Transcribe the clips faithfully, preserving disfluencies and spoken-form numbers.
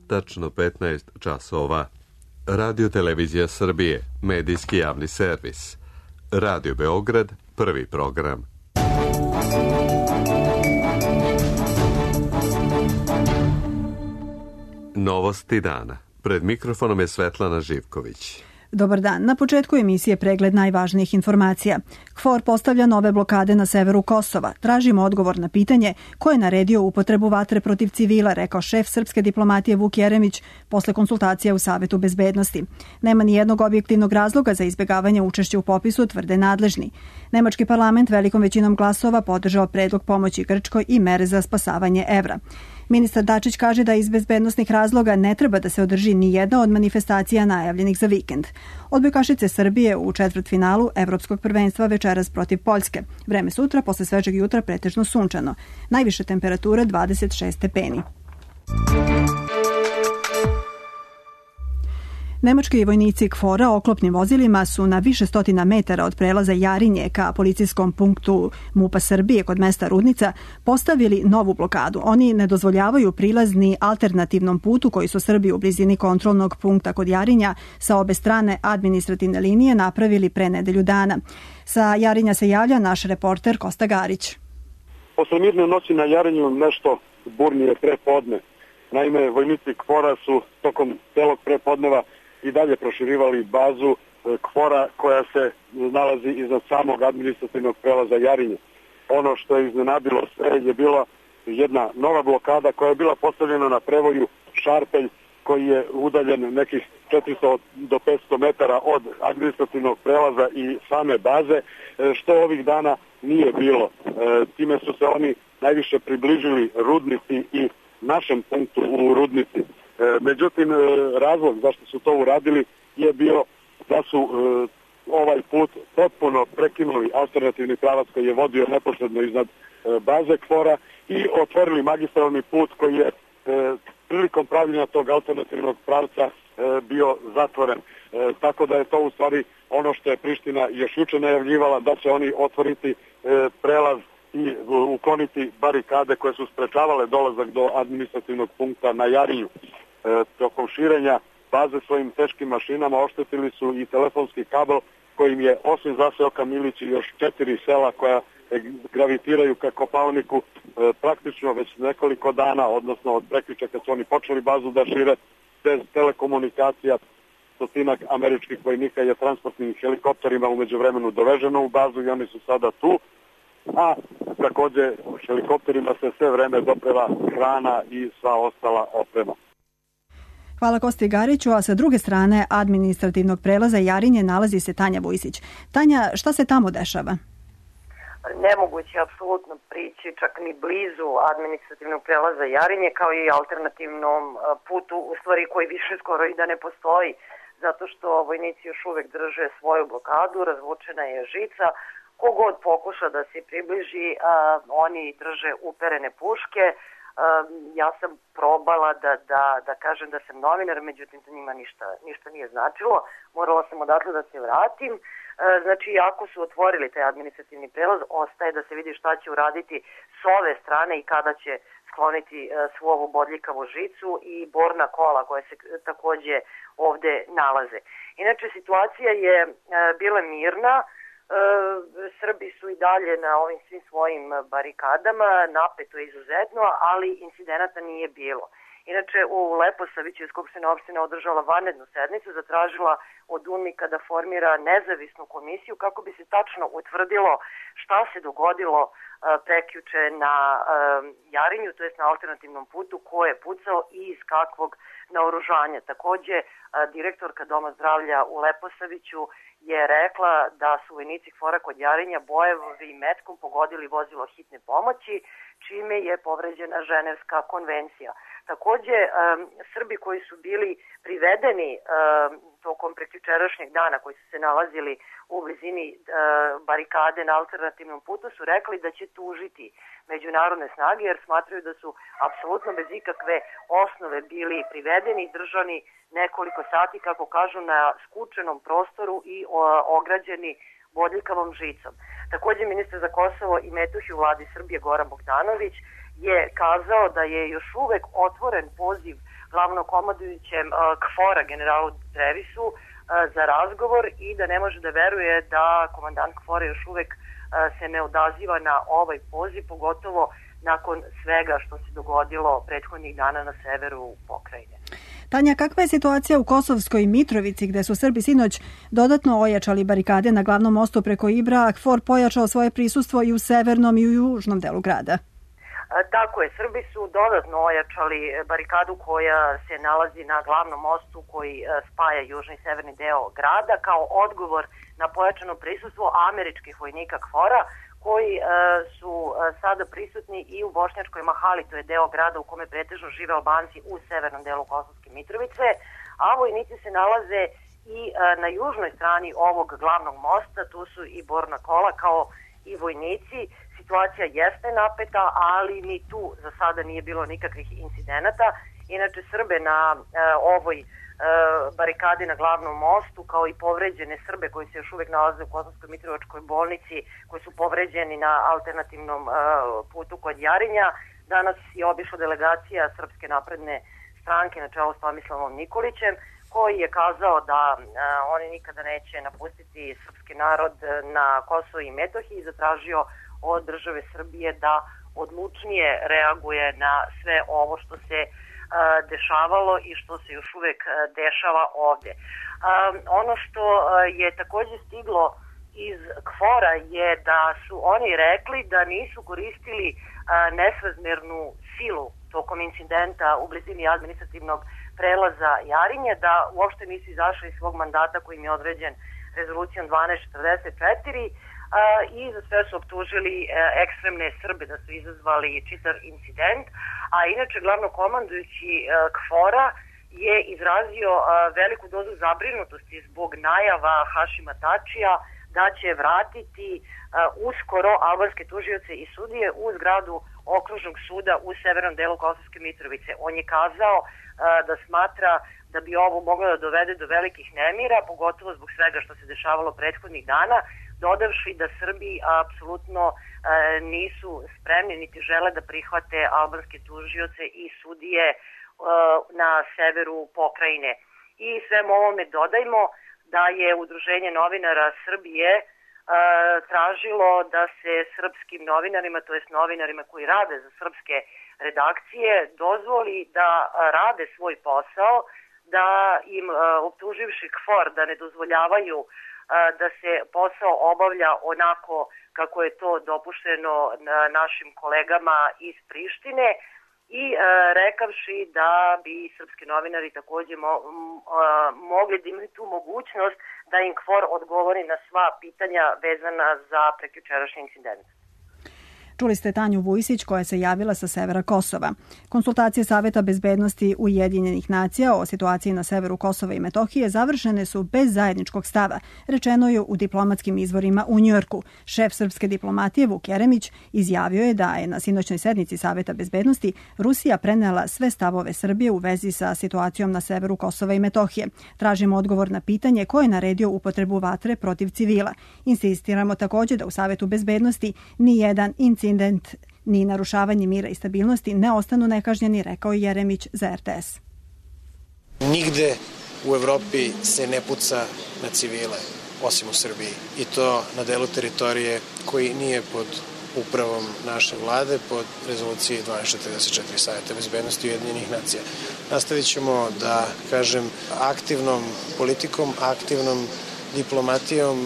tačno petnaest časova. Radio Televizija Srbije, medijski javni servis. Radio Beograd, prvi program. Novosti dana. Pred mikrofonom je Svetlana Živković. Dobar dan. Na početku emisije pregled najvažnijih informacija. KFOR postavlja nove blokade na severu Kosova. Tražimo odgovor na pitanje ko je naredio upotrebu vatre protiv civila, rekao šef srpske diplomatije Vuk Jeremić posle konsultacija u Savetu bezbednosti. Nema ni jednog objektivnog razloga za izbjegavanje učešća u popisu, tvrde nadležni. Nemački parlament velikom većinom glasova podržao predlog pomoći Grčkoj i mere za spasavanje evra. Ministar Dačić kaže da iz bezbednosnih razloga ne treba da se održi ni jedna od manifestacija najavljenih za vikend. Odbojkašice Srbije u četvrtfinalu Evropskog prvenstva večeras protiv Poljske. Vreme sutra posle svežeg jutra pretežno sunčano. Najviše temperature dvadeset šest stepeni. Nemački vojnici KFOR-a oklopnim vozilima su na više stotina metara od prelaza Jarinje ka policijskom punktu MUP-a Srbije kod mesta Rudnica postavili novu blokadu. Oni ne dozvoljavaju prilaz ni alternativnom putu koji su Srbi u blizini kontrolnog punkta kod Jarinja sa obe strane administrativne linije napravili pre nedelju dana. Sa Jarinja se javlja naš reporter Kosta Garić. Posle mirne noći na Jarinju nešto burnije prepodne. Naime, vojnici KFOR-a su tokom celog prepodneva i dalje proširivali bazu KFOR-a koja se nalazi iznad samog administrativnog prelaza Jarinje. Ono što je iznenadilo sve je bila jedna nova blokada koja je bila postavljena na prevoju Šarpelj koji je udaljen nekih četiristo do petsto metara od administrativnog prelaza i same baze, što ovih dana nije bilo. Time su se oni najviše približili Rudnici i našem punktu u Rudnici. Međutim, razlog zašto su to uradili je bio da su ovaj put potpuno prekinuli alternativni pravac koji je vodio neposredno iznad baze KFOR-a i otvorili magistralni put koji je prilikom pravljenja tog alternativnog pravca bio zatvoren. Tako da je to u stvari ono što je Priština još juče najavljivala, da će oni otvoriti prelaz i ukloniti barikade koje su sprečavale dolazak do administrativnog punkta na Jarinju. E, tokom širenja baze svojim teškim mašinama oštetili su i telefonski kabel kojim je osim zaseoka Milići još četiri sela koja gravitiraju ka Kopaoniku e, praktično već nekoliko dana, odnosno od prekjuče kad su oni počeli bazu da šire, bez telekomunikacija. Stotinak američkih vojnika je transportnim helikopterima umeđu vremenu doveženo u bazu i oni su sada tu. A takođe helikopterima se sve vreme dopreva hrana i sva ostala oprema. Hvala Kosti Gariću, a sa druge strane administrativnog prelaza Jarinje nalazi se Tanja Vujsić. Tanja, šta se tamo dešava? Nemoguće apsolutno prići čak ni blizu administrativnog prelaza Jarinje kao i alternativnom putu, u stvari koji više skoro i da ne postoji, zato što vojnici još uvek drže svoju blokadu, razvučena je žica. Kogod pokuša da se približi, a, oni drže uperene puške. A, ja sam probala da, da, da kažem da sam novinar, međutim to njima ništa, ništa nije značilo. Morala sam odatle da se vratim. A, znači, ako su otvorili taj administrativni prelaz, ostaje da se vidi šta će uraditi s ove strane i kada će skloniti a, svu ovu bodljikavu žicu i borna kola koja se takođe ovde nalaze. Inače, situacija je a, bila mirna. Srbi su i dalje na ovim svim svojim barikadama, napeto je izuzetno, ali incidenata nije bilo. Inače, u Leposaviću je Skupština opštine održala vanrednu sednicu, zatražila od UNMIK-a da formira nezavisnu komisiju kako bi se tačno utvrdilo šta se dogodilo prekjuče na Jarinju, to jest na alternativnom putu, ko je pucao i iz kakvog naoružanja. Takođe, direktorka Doma zdravlja u Leposaviću je rekla da su vojnici KFOR-a kod Jarinja bojevi metkom pogodili vozilo hitne pomoći, čime je povređena Ženevska konvencija. Takođe, um, Srbi koji su bili privedeni um, tokom prekjučerašnjeg dana, koji su se nalazili u blizini uh, barikade na alternativnom putu, su rekli da će tužiti međunarodne snage jer smatraju da su apsolutno bez ikakve osnove bili privedeni i držani nekoliko sati, kako kažu, na skučenom prostoru i o, ograđeni bodljikavom žicom. Takođe, ministar za Kosovo i Metohiju u vladi Srbije Goran Bogdanović je kazao da je još uvek otvoren poziv glavnokomandujućem KFOR-a generalu Trevisu za razgovor i da ne može da veruje da komandant KFOR-a još uvek se ne odaziva na ovaj poziv, pogotovo nakon svega što se dogodilo prethodnih dana na severu pokrajine. Tanja, kakva je situacija u Kosovskoj Mitrovici, gde su Srbi sinoć dodatno ojačali barikade na glavnom mostu preko Ibra, a KFOR pojačao svoje prisustvo i u severnom i u južnom delu grada? Tako je, Srbi su dodatno ojačali barikadu koja se nalazi na glavnom mostu koji spaja južni i severni deo grada kao odgovor na pojačano prisustvo američkih vojnika KFOR-a koji e, su e, sada prisutni i u Bošnjačkoj Mahali, to je deo grada u kome pretežno žive Albanci u severnom delu Kosovske Mitrovice, a vojnici se nalaze i e, na južnoj strani ovog glavnog mosta, tu su i Borna Kola kao i vojnici. Situacija jeste napeta, ali ni tu za sada nije bilo nikakvih incidenata. Inače, Srbe na e, ovoj barikade na glavnom mostu, kao i povređene Srbe koji se još uvek nalaze u Kosovskoj Mitrovačkoj bolnici, koji su povređeni na alternativnom uh, putu kod Jarinja. Danas je obišla delegacija Srpske napredne stranke na čelu s Tomislavom Nikolićem, koji je kazao da uh, oni nikada neće napustiti srpski narod na Kosovo i Metohiji i zatražio od države Srbije da odlučnije reaguje na sve ovo što se dešavalo i što se još uvek dešava ovde. Ono što je takođe stiglo iz KFOR-a je da su oni rekli da nisu koristili nesrazmernu silu tokom incidenta u blizini administrativnog prelaza Jarinje, da uopšte nisu izašli iz svog mandata koji im je određen rezolucijom dvanaest četrdeset četiri i za sve su optužili ekstremne Srbe da su izazvali čitav incident, a inače glavnokomandujući KFOR-a je izrazio veliku dozu zabrinutosti zbog najava Hašima Tačija da će vratiti uskoro albanske tužioce i sudije u zgradu okružnog suda u severnom delu Kosovske Mitrovice. On je kazao da smatra da bi ovo moglo da dovede do velikih nemira, pogotovo zbog svega što se dešavalo prethodnih dana, dodavši da Srbi apsolutno e, nisu spremni niti žele da prihvate albanske tužioce i sudije e, na severu pokrajine. I svemu ovome dodajmo da je Udruženje novinara Srbije e, tražilo da se srpskim novinarima, to jest novinarima koji rade za srpske redakcije, dozvoli da rade svoj posao, da im e, optuživši KFOR da ne dozvoljavaju da se posao obavlja onako kako je to dopušteno našim kolegama iz Prištine i e, rekavši da bi srpski novinari takođe mo, m, a, mogli da imaju tu mogućnost da im KFOR odgovori na sva pitanja vezana za prekjučerašnji incident. Čuli ste Tanju Vujsić koja se javila sa severa Kosova. Konsultacije Saveta bezbednosti Ujedinjenih nacija o situaciji na severu Kosova i Metohije završene su bez zajedničkog stava, rečeno je u diplomatskim izvorima u Njujorku. Šef srpske diplomatije Vuk Jeremić izjavio je da je na sinoćnoj sednici Saveta bezbednosti Rusija prenela sve stavove Srbije u vezi sa situacijom na severu Kosova i Metohije. Tražimo odgovor na pitanje ko je naredio upotrebu vatre protiv civila. Insistiramo takođe da u Savetu bezbednosti ni jedan incident incident ni narušavanje mira i stabilnosti ne ostanu nekažnjeni, rekao je Jeremić za R T S. Nigde u Evropi se ne puca na civile, osim u Srbiji. I to na delu teritorije koji nije pod upravom naše vlade, pod rezoluciji dvanaest četrdeset četiri Saveta bezbednosti Ujedinjenih nacija. Nastavit ćemo da, kažem, aktivnom politikom, aktivnom diplomatijom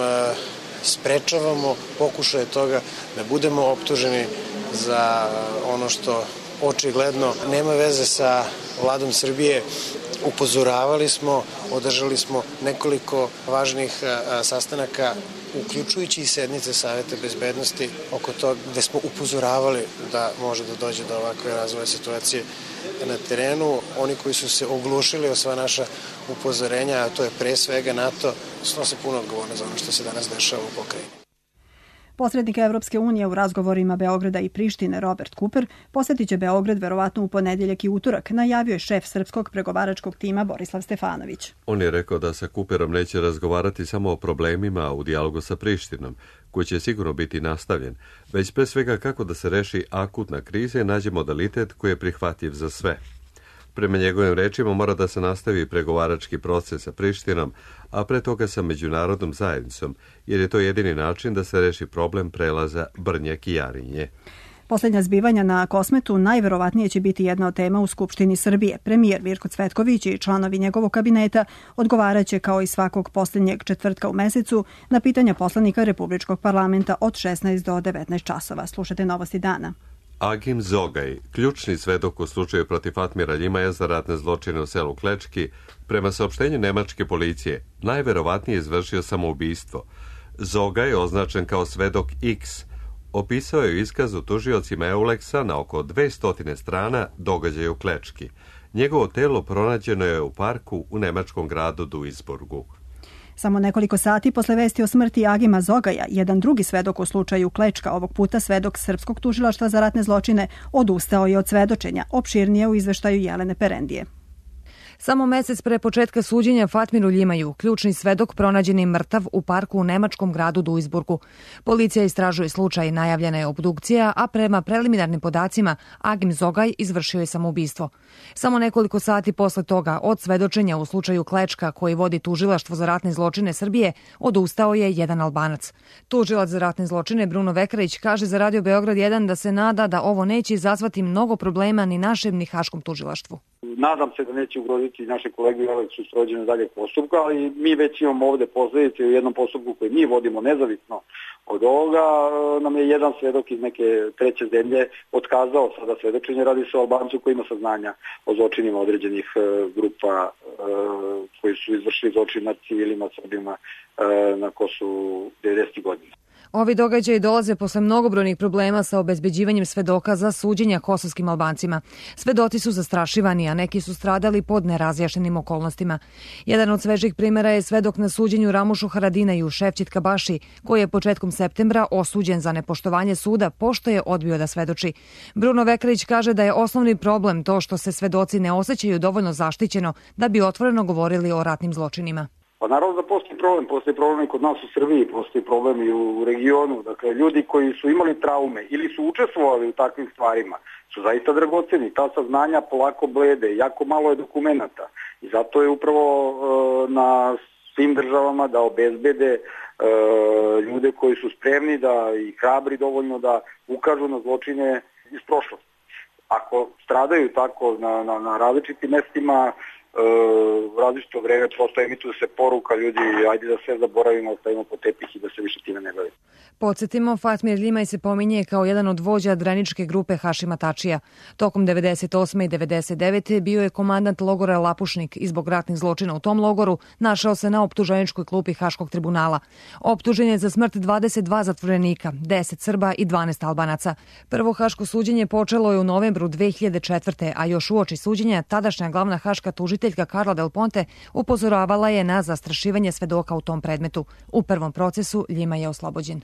sprečavamo pokušaje toga da budemo optuženi za ono što očigledno nema veze sa vladom Srbije. Upozoravali smo, održali smo nekoliko važnih sastanaka, uključujući i sednice Saveta bezbednosti oko toga gde smo upozoravali da može da dođe do ovakve razvoja situacije na terenu. Oni koji su se oglušili o sva naša upozorenja, a to je pre svega NATO, snose puno odgovornost za ono što se danas dešava u pokrajini. Posrednik Evropske unije u razgovorima Beograda i Prištine Robert Cooper posjetit će Beograd verovatno u ponedeljak i utorak, najavio je šef srpskog pregovaračkog tima Borislav Stefanović. On je rekao da sa Cooperom neće razgovarati samo o problemima u dijalogu sa Prištinom, koji će sigurno biti nastavljen, već pre svega kako da se reši akutna kriza i nađe modalitet koji je prihvatljiv za sve. Prema njegovim rečima mora da se nastavi pregovarački proces sa Prištinom, a pre toga sa međunarodnom zajednicom, jer je to jedini način da se reši problem prelaza Brnjak i Jarinje. Posljednja zbivanja na Kosmetu najverovatnije će biti jedna od tema u Skupštini Srbije. Premijer Mirko Cvetković i članovi njegovog kabineta odgovaraće kao i svakog posljednjeg četvrtka u mesecu na pitanja poslanika Republičkog parlamenta od šesnaest do devetnaest časova. Slušajte novosti dana. Agim Zogaj, ključni svedok u slučaju protiv Fatmira Ljimaja za ratne zločine u selu Klečki, prema saopštenju nemačke policije, najverovatnije izvršio samoubistvo. Zogaj je označen kao svedok X. Opisao je u iskazu tužiocima Euleksa na oko dvesta strana događaja u Klečki. Njegovo telo pronađeno je u parku u nemačkom gradu Duisburgu. Samo nekoliko sati posle vesti o smrti Agima Zogaja, jedan drugi svedok u slučaju Klečka, ovog puta svedok Srpskog tužilaštva za ratne zločine, odustao je od svedočenja, opširnije u izveštaju Jelene Perendije. Samo mesec pre početka suđenja Fatmiru Ljimaju, ključni svedok pronađen je mrtav u parku u nemačkom gradu Duisburgu. Policija istražuje slučaj, najavljena je obdukcija, a prema preliminarnim podacima Agim Zogaj izvršio je samoubistvo. Samo nekoliko sati posle toga od svedočenja u slučaju Klečka koji vodi tužilaštvo za ratne zločine Srbije, odustao je jedan Albanac. Tužilac za ratne zločine Bruno Vekarić kaže za Radio Beograd jedan da se nada da ovo neće izazvati mnogo problema ni našem ni haškom tužilaštvu. Nadam se da neće ugroziti naše kolege ove su sprođene daljeg postupka, ali mi već imamo ovde posledice u jednom postupku koji mi vodimo nezavisno od ovoga. Nam je jedan svedok iz neke treće zemlje otkazao sada svedočenje, radi se o Albancu koji ima saznanja o zločinima određenih grupa koji su izvršili zločin nad civilima Srbima na Kosovu devedesetih godina. Ovi događaji dolaze posle mnogobrojnih problema sa obezbeđivanjem svedoka za suđenja kosovskim Albancima. Svedoci su zastrašivani, a neki su stradali pod nerazjašnjenim okolnostima. Jedan od svežih primjera je svedok na suđenju Ramušu Haradinaju, Ševčetka Baši, koji je početkom septembra osuđen za nepoštovanje suda pošto je odbio da svedoči. Bruno Vekarić kaže da je osnovni problem to što se svedoci ne osjećaju dovoljno zaštićeno da bi otvoreno govorili o ratnim zločinima. Pa naravno da postoji problem, postoji problem i kod nas u Srbiji, postoji problem i u regionu. Dakle, ljudi koji su imali traume ili su učestvovali u takvim stvarima su zaista dragoceni. Ta saznanja polako blede, jako malo je dokumenata i zato je upravo e, na svim državama da obezbede e, ljude koji su spremni da i hrabri dovoljno da ukažu na zločine iz prošlosti. Ako stradaju tako na, na, na različitim mestima, u različito vreme prosto emituje se poruka ljudi, ajde da sve zaboravimo, ostavimo po tepih i da se više time ne bavimo. Podsjetimo, Fatmir Ljimaj se pominje kao jedan od vođa dreničke grupe Hašima Tačija. Tokom devedeset osme i devedeset devete bio je komandant logora Lapušnik i zbog ratnih zločina u tom logoru našao se na optuženičkoj klupi Haškog tribunala. Optužen je za smrt dvadeset dva zatvorenika, deset Srba i dvanaest Albanaca. Prvo haško suđenje počelo je u novembru dve hiljade četvrte. a još uoči suđenja tadašnja glavna haška tužiteljka Carla Del Ponte upozoravala je na zastrašivanje svedoka u tom predmetu. U prvom procesu Ljimaj je oslobođen.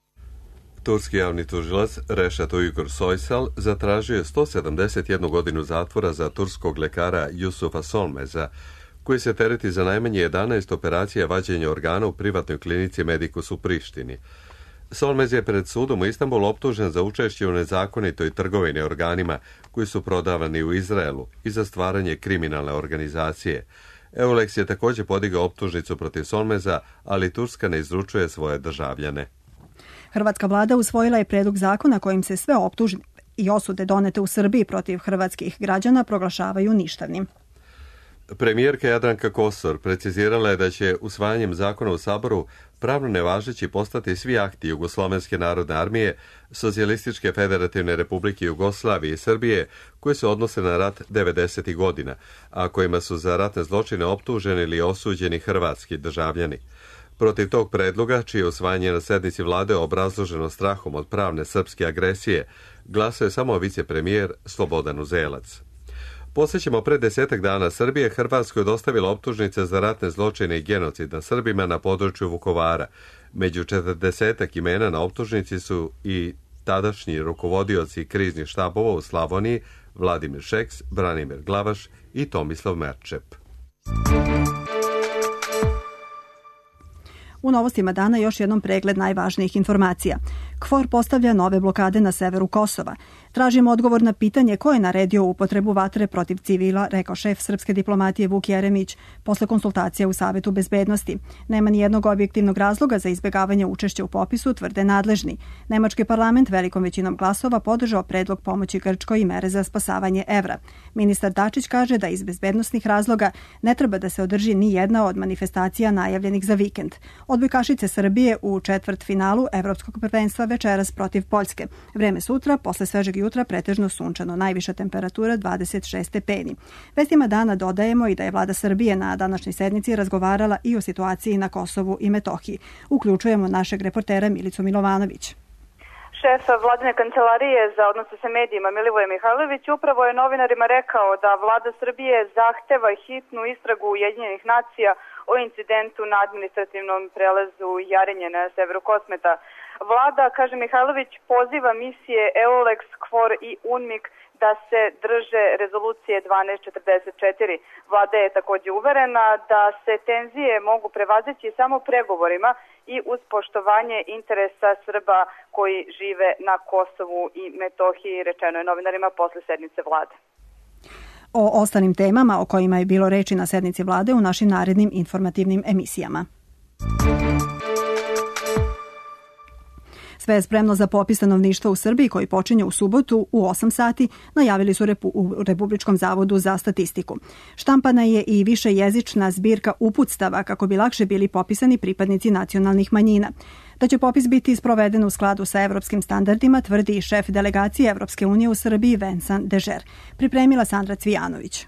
Turski javni tužilac Reşat Uygur Soysal zatražio je sto sedamdeset jednu godinu zatvora za turskog lekara Yusufa Solmeza, koji se tereti za najmanje jedanaest operacija vađenja organa u privatnoj klinici Medicus u Prištini. Solmez je pred sudom u Istanbulu optužen za učešće u nezakonitoj trgovini organima koji su prodavani u Izraelu i za stvaranje kriminalne organizacije. Euleks je također podigao optužnicu protiv Solmeza, ali Turska ne izručuje svoje državljane. Hrvatska vlada usvojila je predlog zakona kojim se sve optužbe i osude donete u Srbiji protiv hrvatskih građana proglašavaju ništavnim. Premijerka Jadranka Kosor precizirala je da će usvajanjem zakona u Saboru pravno nevažeći postati svi akti Jugoslovenske narodne armije, Socijalističke federativne republike Jugoslavije i Srbije koje se odnose na rat devedesetih godina, a kojima su za ratne zločine optuženi ili osuđeni hrvatski državljani. Protiv tog predloga, čije usvajanje na sednici vlade obrazloženo strahom od pravne srpske agresije, glasao je samo vicepremijer Slobodan Uzelac. Posjećamo, pre desetak dana Srbije Hrvatskoj dostavila optužnice za ratne zločine i genocid na Srbima na području Vukovara. Među četrdesetak imena na optužnici su i tadašnji rukovodioci kriznih štabova u Slavoniji Vladimir Šeks, Branimir Glavaš i Tomislav Merčep. U novostima dana još jednom pregled najvažnijih informacija. KFOR postavlja nove blokade na severu Kosova. Tražimo odgovor na pitanje ko je naredio upotrebu vatre protiv civila, rekao šef srpske diplomatije Vuk Jeremić posle konsultacija u Savetu bezbednosti. Nema ni jednog objektivnog razloga za izbjegavanje učešća u popisu, tvrde nadležni. Nemački parlament velikom većinom glasova podržao predlog pomoći Grčkoj i mere za spasavanje evra. Ministar Dačić kaže da iz bezbednosnih razloga ne treba da se održi ni jedna od manifestacija najavljenih za vikend. Odbojkašice Srbije u četvrtfinalu Evropskog prvenstva večeras protiv Poljske. Vreme sutra, posle svežeg jutra pretežno sunčano, najviša temperatura dvadeset šest stepeni. Vestima dana dodajemo i da je vlada Srbije na današnjoj sednici razgovarala i o situaciji na Kosovu i Metohiji. Uključujemo našeg reportera Milicu Milovanović. Šef vladine kancelarije za odnose sa medijima Milivoje Mihajlović upravo je novinarima rekao da vlada Srbije zahteva hitnu istragu Ujedinjenih nacija o incidentu na administrativnom prelazu Jarinje na severu Kosmeta. Vlada, kaže Mihajlović, poziva misije EULEX, KFOR i UNMIK da se drže rezolucije dvanaest četrdeset četiri. Vlada je također uverena da se tenzije mogu prevazići samo pregovorima i uz poštovanje interesa Srba koji žive na Kosovu i Metohiji, rečeno je novinarima posle sednice vlade. O ostalim temama o kojima je bilo reči na sednici vlade u našim narednim informativnim emisijama. Sve je spremno za popis stanovništva u Srbiji koji počinje u subotu u osam sati, najavili su Repu, u Republičkom zavodu za statistiku. Štampana je i višejezična zbirka uputstava kako bi lakše bili popisani pripadnici nacionalnih manjina. Da će popis biti sproveden u skladu sa evropskim standardima, tvrdi i šef delegacije Evropske unije u Srbiji Vincent Dežer. Pripremila Sandra Cvijanović.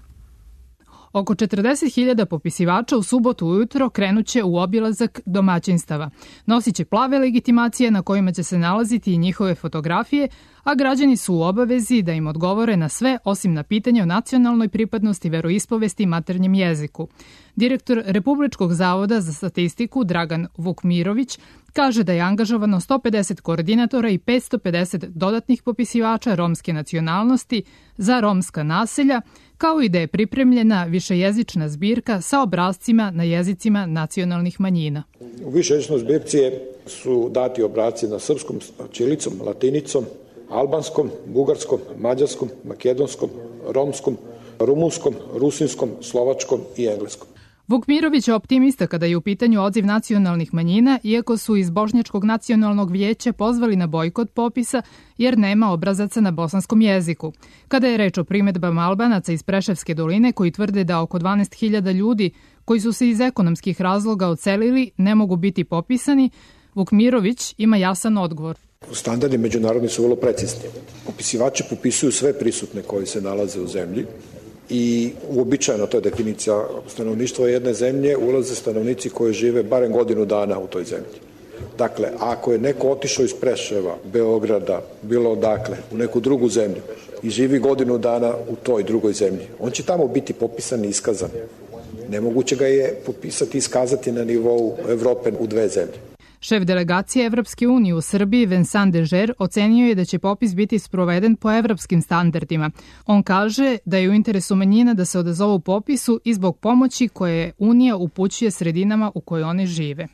Oko četrdeset hiljada popisivača u subotu ujutro krenuće u obilazak domaćinstava. Nosit će plave legitimacije na kojima će se nalaziti i njihove fotografije, a građani su u obavezi da im odgovore na sve osim na pitanje o nacionalnoj pripadnosti, veroispovesti i maternjem jeziku. Direktor Republičkog zavoda za statistiku Dragan Vukmirović kaže da je angažovano sto pedeset koordinatora i petsto pedeset dodatnih popisivača romske nacionalnosti za romska naselja, kao i da je pripremljena višejezična zbirka sa obrascima na jezicima nacionalnih manjina. U višejezičnoj zbirci su dati obrasci na srpskom, ćirilicom, latinicom, albanskom, bugarskom, mađarskom, makedonskom, romskom, rumunskom, rusinskom, slovačkom i engleskom. Vukmirović je optimista kada je u pitanju odziv nacionalnih manjina, iako su iz Bošnjačkog nacionalnog vijeća pozvali na bojkot popisa jer nema obrazaca na bosanskom jeziku. Kada je reč o primedbama Albanaca iz Preševske doline koji tvrde da oko dvanaest hiljada ljudi koji su se iz ekonomskih razloga odselili ne mogu biti popisani, Vukmirović ima jasan odgovor. Standardi međunarodni su vrlo precizni. Popisivači popisuju sve prisutne koji se nalaze u zemlji i uobičajeno, to je definicija stanovništva jedne zemlje, ulaze stanovnici koji žive barem godinu dana u toj zemlji. Dakle, ako je neko otišao iz Preševa, Beograda, bilo odakle, u neku drugu zemlju i živi godinu dana u toj drugoj zemlji, on će tamo biti popisan i iskazan. Nemoguće ga je popisati i iskazati na nivou Evrope u dve zemlje. Šef delegacije Evropske unije u Srbiji Vincent Dežer ocenio je da će popis biti sproveden po evropskim standardima. On kaže da je u interesu manjina da se odazovu popisu i zbog pomoći koje Unija upućuje sredinama u kojoj one žive.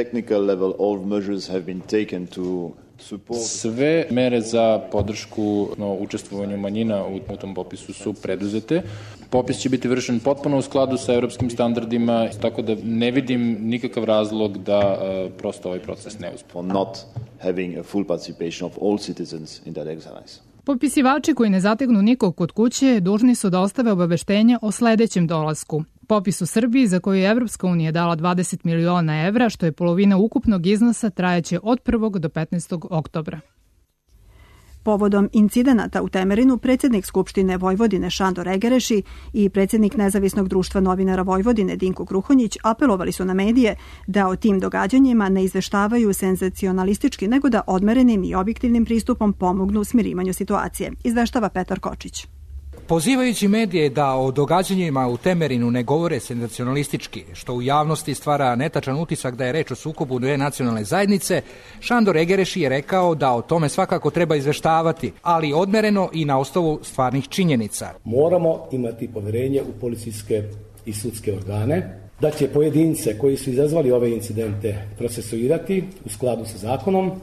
Sve mere za podršku no, učestvovanju manjina u, u tom popisu su preduzete. Popis će biti vršen potpuno u skladu sa evropskim standardima, tako da ne vidim nikakav razlog da uh, prosto ovaj proces ne uspe. Popisivači koji ne zategnu nikog kod kuće dužni su da ostave obaveštenje o sledećem dolasku. Popis u Srbiji, za koju je Evropska unija dala dvadeset miliona evra, što je polovina ukupnog iznosa, trajaće od prvog do petnaestog oktobra. Povodom incidenata u Temerinu, predsjednik Skupštine Vojvodine Šandor Egereši i predsjednik Nezavisnog društva novinara Vojvodine Dinko Kruhonjić apelovali su na medije da o tim događanjima ne izveštavaju senzacionalistički, nego da odmerenim i objektivnim pristupom pomognu smirivanju situacije, izveštava Petar Kočić. Pozivajući medije da o događanjima u Temerinu ne govore senzacionalistički, što u javnosti stvara netačan utisak da je reč o sukobu dve nacionalne zajednice, Šandor Egereši je rekao da o tome svakako treba izveštavati, ali odmereno i na osnovu stvarnih činjenica. Moramo imati poverenje u policijske i sudske organe, da će pojedince koji su izazvali ove incidente procesuirati u skladu sa zakonom,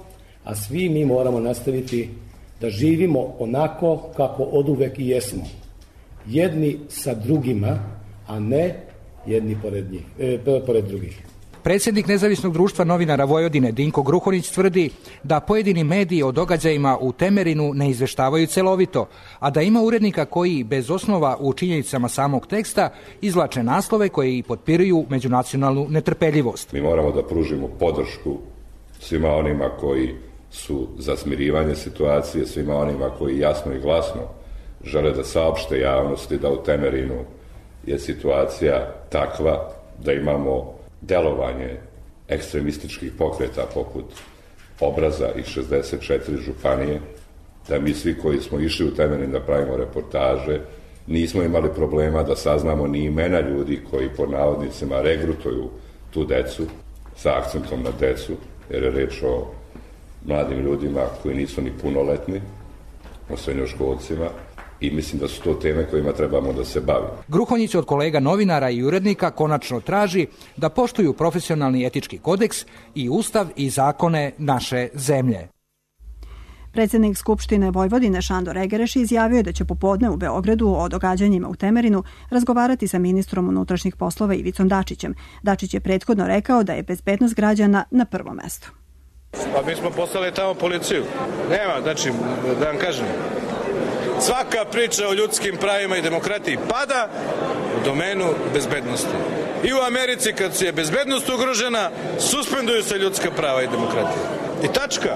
a svi mi moramo nastaviti da živimo onako kako oduvek i jesmo. Jedni sa drugima, a ne jedni pored njih, e, pored drugih. Predsjednik Nezavisnog društva novinara Vojvodine Dinko Gruhonić tvrdi da pojedini mediji o događajima u Temerinu ne izveštavaju celovito, a da ima urednika koji bez osnova u činjenicama samog teksta izvlače naslove koji potpiruju međunacionalnu netrpeljivost. Mi moramo da pružimo podršku svima onima koji su za smirivanje situacije, svima onima koji jasno i glasno žele da saopšte javnosti da u Temerinu je situacija takva da imamo delovanje ekstremističkih pokreta poput Obraza i šezdeset četiri županije, da mi svi koji smo išli u Temerin da pravimo reportaže, nismo imali problema da saznamo ni imena ljudi koji po navodnicima regrutuju tu decu, sa akcentom na decu, jer je reč o mladim ljudima koji nisu ni punoletni, o srednjoškolcima, i mislim da su to teme kojima trebamo da se bavimo. Gruhonjić od kolega novinara i urednika konačno traži da poštuju profesionalni etički kodeks i ustav i zakone naše zemlje. Predsjednik Skupštine Vojvodine Šandor Egereš izjavio je da će popodne u Beogradu o događanjima u Temerinu razgovarati sa ministrom unutrašnjih poslova Ivicom Dačićem. Dačić je prethodno rekao da je bezbednost građana na prvom mestu. Pa mi smo poslali tamo policiju. Nema, znači, da vam kažem, svaka priča o ljudskim pravima i demokratiji pada u domenu bezbednosti. I u Americi kad je bezbednost ugrožena, suspenduju se ljudska prava i demokratija. I tačka.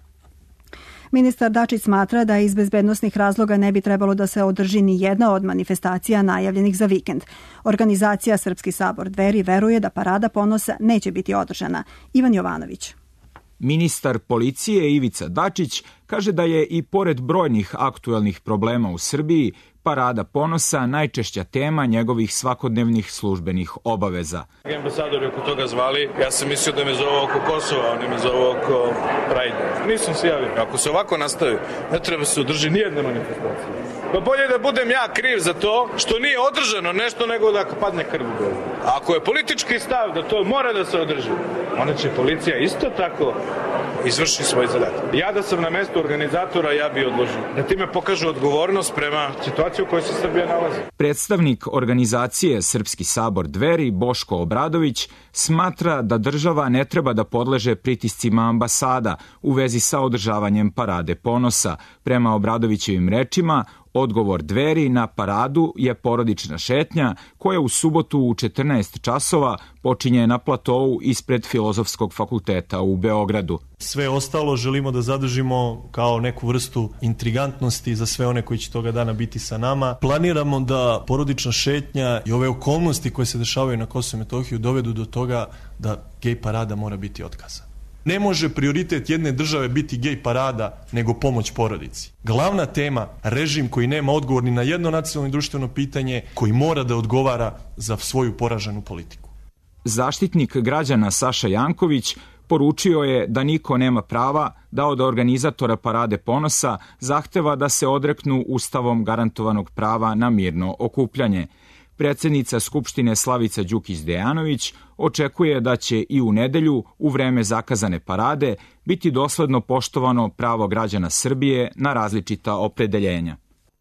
Ministar Dačić smatra da iz bezbednosnih razloga ne bi trebalo da se održi ni jedna od manifestacija najavljenih za vikend. Organizacija Srpski sabor Dveri veruje da Parada ponosa neće biti održana. Ivan Jovanović. Ministar policije Ivica Dačić kaže da je i pored brojnih aktuelnih problema u Srbiji Parada ponosa najčešća tema njegovih svakodnevnih službenih obaveza. Ambasadori oko toga zvali, ja sam mislio da me zove oko Kosova, oni me zove oko Prajda. Nisam se javio. Ako se ovako nastavi, ne treba se održi nijedna manifestacija. Pa bolje da budem ja kriv za to što nije održano nešto nego da padne krv u glavu. Ako je politički stav da to mora da se održi, onda će policija isto tako izvrši svoj zadatak. Ja da sam na mestu organizatora, ja bi odložio. Da time pokažu odgovornost prema situaciji u kojoj se Srbija nalazi. Predstavnik organizacije Srpski sabor Dveri, Boško Obradović, smatra da država ne treba da podleže pritiscima ambasada u vezi sa održavanjem Parade ponosa. Prema Obradovićevim rečima, odgovor Dveri na paradu je porodična šetnja koja u subotu u četrnaest časova počinje na platovu ispred Filozofskog fakulteta u Beogradu. Sve ostalo želimo da zadržimo kao neku vrstu intrigantnosti za sve one koji će toga dana biti sa nama. Planiramo da porodična šetnja i ove okolnosti koje se dešavaju na Kosovu i Metohiji dovedu do toga da gej parada mora biti otkazana. Ne može prioritet jedne države biti gej parada nego pomoć porodici. Glavna tema, režim koji nema odgovor ni na jedno nacionalno i društveno pitanje, koji mora da odgovara za svoju poraženu politiku. Zaštitnik građana Saša Janković poručio je da niko nema prava da od organizatora Parade ponosa zahteva da se odreknu ustavom garantovanog prava na mirno okupljanje. Predsjednica Skupštine Slavica Đukić Dejanović očekuje da će i u nedelju, u vreme zakazane parade, biti dosledno poštovano pravo građana Srbije na različita opredeljenja.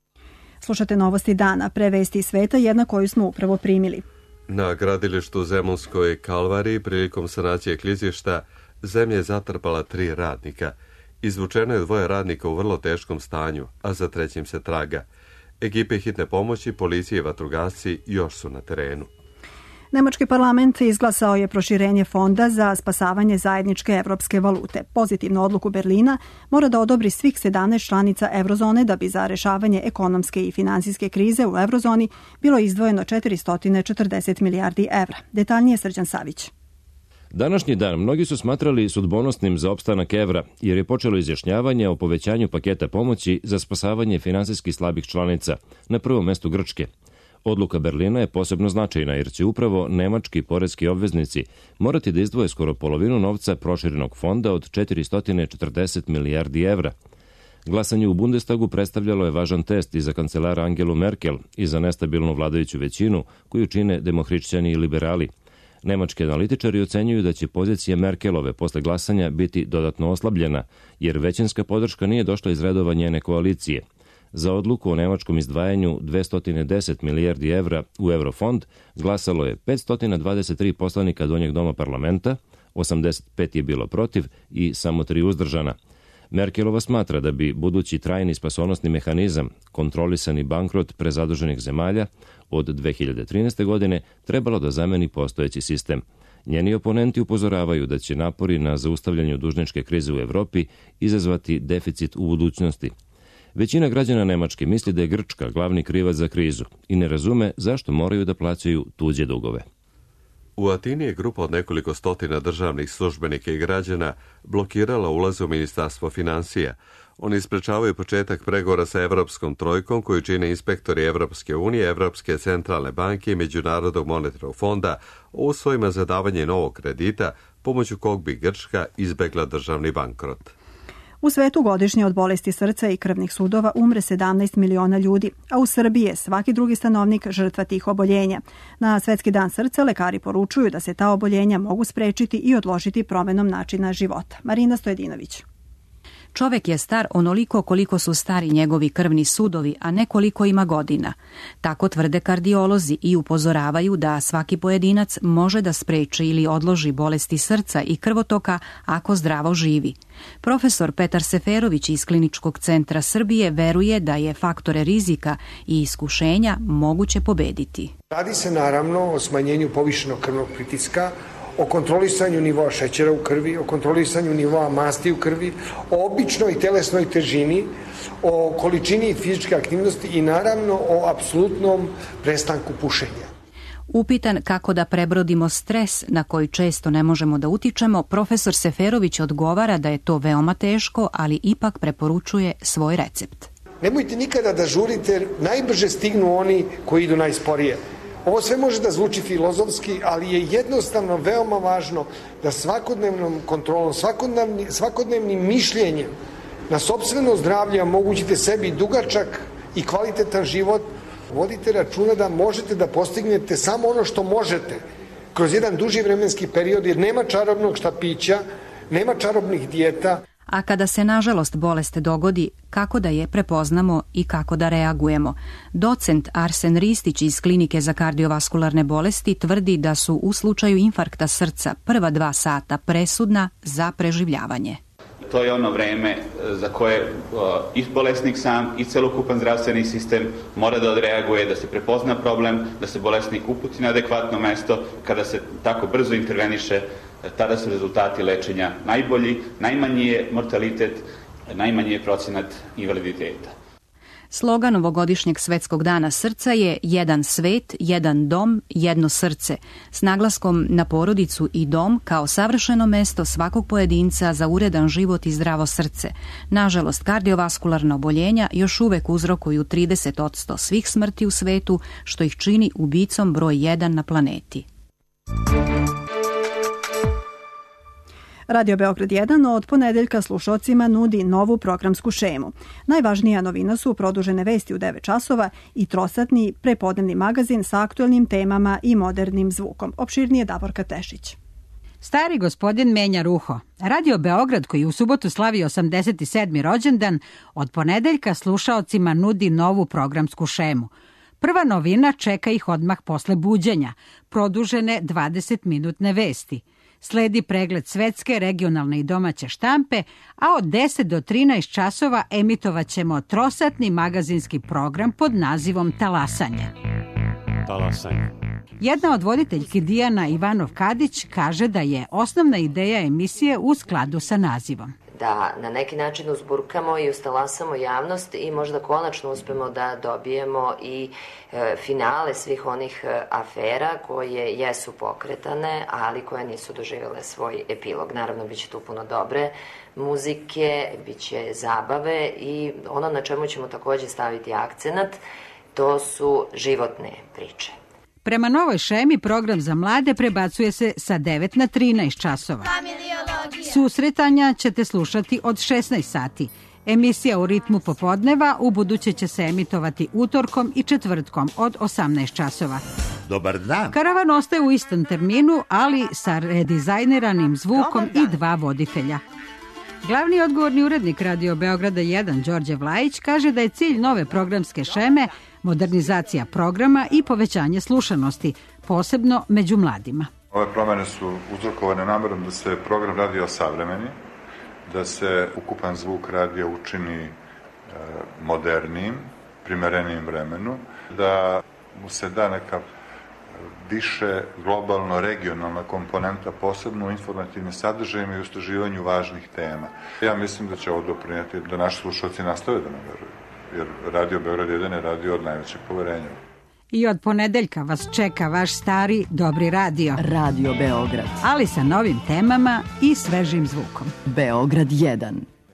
Slušate novosti dana, pre vesti sveta, jedna koju smo upravo primili. Na gradilištu Zemunskoj Kalvariji prilikom sanacije klizišta zemlja je zatrpala tri radnika. Izvučeno je dvoje radnika u vrlo teškom stanju, a za trećim se traga. Ekipe hitne pomoći, policije i vatrogasci još su na terenu. Nemački parlament izglasao je proširenje fonda za spasavanje zajedničke evropske valute. Pozitivnu odluku Berlina mora da odobri svih sedamnaest članica eurozone da bi za rešavanje ekonomske i finansijske krize u eurozoni bilo izdvojeno četiristo četrdeset milijardi evra. Detaljnije Srđan Savić. Današnji dan mnogi su smatrali sudbonosnim za opstanak evra, jer je počelo izjašnjavanje o povećanju paketa pomoći za spasavanje finansijski slabih članica, na prvom mestu Grčke. Odluka Berlina je posebno značajna jer će upravo nemački poreski obveznici morati da izdvoje skoro polovinu novca proširenog fonda od četiristo četrdeset milijardi evra. Glasanje u Bundestagu predstavljalo je važan test i za kancelara Angelu Merkel i za nestabilnu vladajuću većinu koju čine demohrišćani i liberali. Nemački analitičari ocenjuju da će pozicija Merkelove posle glasanja biti dodatno oslabljena, jer većinska podrška nije došla iz redova njene koalicije. Za odluku o nemačkom izdvajanju dvesta deset milijardi evra u Eurofond glasalo je petsto dvadeset tri poslanika Donjeg doma parlamenta, osamdeset pet je bilo protiv i samo tri uzdržana. Merkelova smatra da bi budući trajni spasonosni mehanizam, kontrolisani bankrot prezaduženih zemalja, od dve hiljade trinaeste. godine trebalo da zameni postojeći sistem. Njeni oponenti upozoravaju da će napori na zaustavljanju dužničke krize u Evropi izazvati deficit u budućnosti. Većina građana Nemačke misli da je Grčka glavni krivac za krizu i ne razume zašto moraju da plaćaju tuđe dugove. U Atini je grupa od nekoliko stotina državnih službenika i građana blokirala ulaz u Ministarstvo financija. Oni sprečavaju početak pregovora sa Evropskom trojkom koju čine inspektori Evropske unije, Evropske centralne banke i Međunarodnog monetarnog fonda o uslovima za davanje novog kredita pomoću kog bi Grčka izbegla državni bankrot. U svetu godišnje od bolesti srca i krvnih sudova umre sedamnaest miliona ljudi, a u Srbiji je svaki drugi stanovnik žrtva tih oboljenja. Na Svetski dan srca lekari poručuju da se ta oboljenja mogu sprečiti i odložiti promenom načina života. Marina Stojedinović. Čovek je star onoliko koliko su stari njegovi krvni sudovi, a ne koliko ima godina. Tako tvrde kardiolozi i upozoravaju da svaki pojedinac može da spreči ili odloži bolesti srca i krvotoka ako zdravo živi. Profesor Petar Seferović iz Kliničkog centra Srbije veruje da je faktore rizika i iskušenja moguće pobediti. Radi se naravno o smanjenju povišenog krvnog pritiska, o kontrolisanju nivoa šećera u krvi, o kontrolisanju nivoa masti u krvi, o običnoj telesnoj težini, o količini fizičke aktivnosti i naravno o apsolutnom prestanku pušenja. Upitan kako da prebrodimo stres na koji često ne možemo da utičemo, profesor Seferović odgovara da je to veoma teško, ali ipak preporučuje svoj recept. Nemojte nikada da žurite, jer najbrže stignu oni koji idu najsporije. Ovo sve može da zvuči filozofski, ali je jednostavno veoma važno da svakodnevnom kontrolom, svakodnevni, svakodnevnim mišljenjem na sopstveno zdravlje omogućite sebi dugačak i kvalitetan život. Vodite računa da možete da postignete samo ono što možete kroz jedan duži vremenski period, jer nema čarobnog štapića, nema čarobnih dijeta. A kada se nažalost bolest dogodi, kako da je prepoznamo i kako da reagujemo? Docent Arsen Ristić iz Klinike za kardiovaskularne bolesti tvrdi da su u slučaju infarkta srca prva dva sata presudna za preživljavanje. To je ono vreme za koje i bolesnik sam i celokupan zdravstveni sistem mora da odreaguje, da se prepozna problem, da se bolesnik uputi na adekvatno mesto. Kada se tako brzo interveniše, tada su rezultati lečenja najbolji, najmanji je mortalitet, najmanji je procenat invaliditeta. Slogan ovogodišnjeg Svetskog dana srca je jedan svet, jedan dom, jedno srce, s naglaskom na porodicu i dom kao savršeno mesto svakog pojedinca za uredan život i zdravo srce. Nažalost, kardiovaskularna oboljenja još uvek uzrokuju trideset posto svih smrti u svetu, što ih čini ubicom broj jedan na planeti. Radio Beograd jedan od ponedeljka slušocima nudi novu programsku šemu. Najvažnija novina su produžene vesti u devet časova i trosatni prepodnevni magazin sa aktuelnim temama i modernim zvukom. Opširnije Davorka Tešić. Stari gospodin menja ruho. Radio Beograd, koji u subotu slavi osamdeset sedmi rođendan, od ponedeljka slušaocima nudi novu programsku šemu. Prva novina čeka ih odmah posle buđenja, produžene dvadesetminutne vesti. Sledi pregled svetske, regionalne i domaće štampe, a od deset do trinaest časova emitovat ćemo trosatni magazinski program pod nazivom Talasanje. Talasanje. Jedna od voditeljki Dijana Ivanov-Kadić kaže da je osnovna ideja emisije u skladu sa nazivom. Da na neki način uzburkamo i ustalasamo javnost i možda konačno uspemo da dobijemo i e, finale svih onih e, afera koje jesu pokretane, ali koje nisu doživjele svoj epilog. Naravno, bit će tu puno dobre muzike, bit će zabave i ono na čemu ćemo takođe staviti akcenat, to su životne priče. Prema novoj šemi, program za mlade prebacuje se sa devet na trinaest časova. Susretanja ćete slušati od šesnaest sati. Emisija u ritmu popodneva u buduće će se emitovati utorkom i četvrtkom od osamnaest časova. Dobar dan. Karavan ostaje u istom terminu, ali sa redizajneranim zvukom i dva voditelja. Glavni odgovorni urednik Radio Beograda jedan, Đorđe Vlajić, kaže da je cilj nove programske šeme modernizacija programa i povećanje slušanosti, posebno među mladima. Ove promene su uzrokovane namerom da se program radija osavremeni, da se ukupan zvuk radija učini modernijim, primerenijim vremenu, da mu se da neka više globalno regionalna komponenta, posebno u informativnim sadržajima i istraživanju važnih tema. Ja mislim da će ovo doprinijeti da naši slušalci nastave da nam veruju, jer Radio Beograd jedan je radio od najvećeg poverenja. I od ponedeljka vas čeka vaš stari dobri radio. Radio Beograd. Ali sa novim temama i svežim zvukom. Beograd jedan.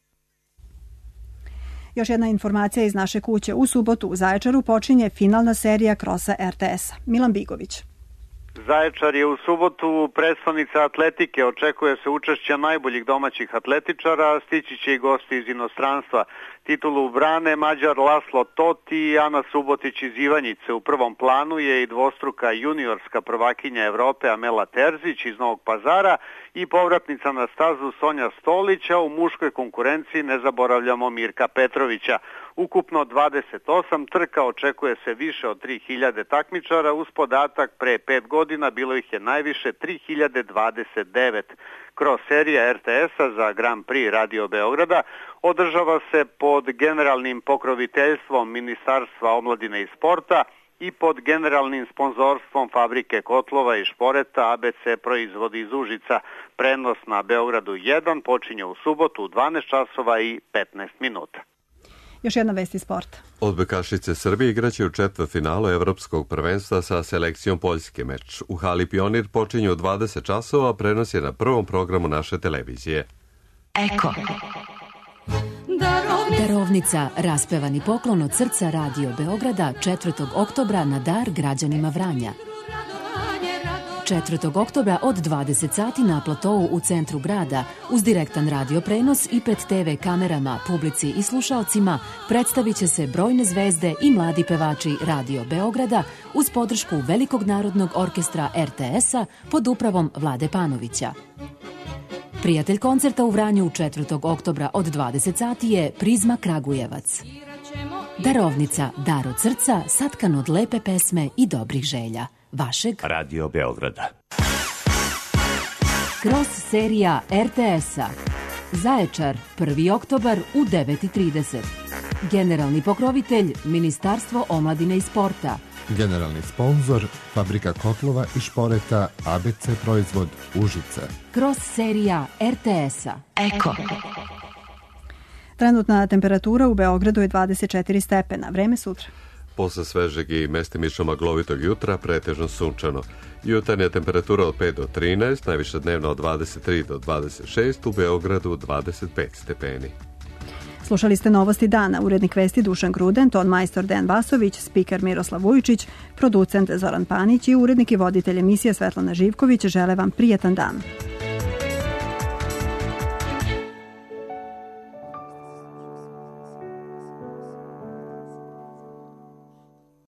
Još jedna informacija iz naše kuće. U subotu u Zaječaru počinje finalna serija krosa er te es-a. Milan Bigović. Zaječar je u subotu predstavnica atletike, očekuje se učešća najboljih domaćih atletičara, stići će i gosti iz inostranstva. Titulu brane Mađar Laslo Toti i Ana Subotić iz Ivanjice. U prvom planu je i dvostruka juniorska prvakinja Evrope Amela Terzić iz Novog Pazara i povratnica na stazu Sonja Stolića. U muškoj konkurenciji ne zaboravljamo Mirka Petrovića. Ukupno dvadeset osam trka, očekuje se više od tri hiljade takmičara, uz podatak pre pet godina bilo ih je najviše tri hiljade dvadeset devet. Kroz serija er te es-a za Grand Prix Radio Beograda održava se pod generalnim pokroviteljstvom Ministarstva omladine i sporta i pod generalnim sponzorstvom Fabrike kotlova i šporeta a be ce proizvodi iz Užica. Prenos na Beogradu jedan počinje u subotu u dvanaest časova i petnaest minuta. Još jedna vest iz sporta. Odbojkašice Srbije igraće u četvrtfinalu Evropskog prvenstva sa selekcijom Poljske. Meč u hali Pionir počinje u dvadeset časova, prenos je na prvom programu naše televizije. Eko. Darovnica, raspevani poklon od srca Radio Beograda četvrtog oktobra na dar građanima Vranja. četvrtog oktobra od dvadeset sati na platovu u centru grada, uz direktan radio prenos i pred te ve kamerama, publici i slušaocima, predstavit će se brojne zvezde i mladi pevači Radio Beograda uz podršku Velikog narodnog orkestra er te es-a pod upravom Vlade Panovića. Prijatelj koncerta u Vranju četvrtog oktobra od dvadeset sati je Prizma Kragujevac. Darovnica, dar od srca, satkan od lepe pesme i dobrih želja. Vašeg Radio Beograda. Kroz serija er te es-a. Zaječar, prvi oktobar u devet i trideset. Generalni pokrovitelj Ministarstvo omladine i sporta. Generalni sponzor Fabrika kotlova i šporeta a be ce proizvod Užice. Kroz serija er te es-a. Eko. Trenutna temperatura u Beogradu je dvadeset četiri stepena. Vreme sutra. Posle svežeg i mestimično maglovitog jutra pretežno sunčano. Jutarnja temperatura od pet do trinaest, najviše dnevno od dvadeset tri do dvadeset šest, u Beogradu dvadeset pet stepeni. Slušali ste Novosti dana, urednik vesti Dušan Gruden, ton majstor Dejan Vasović, spiker Miroslav Vujičić, producent Zoran Panić i urednik i voditelj emisije Svetlana Živković žele vam prijetan dan.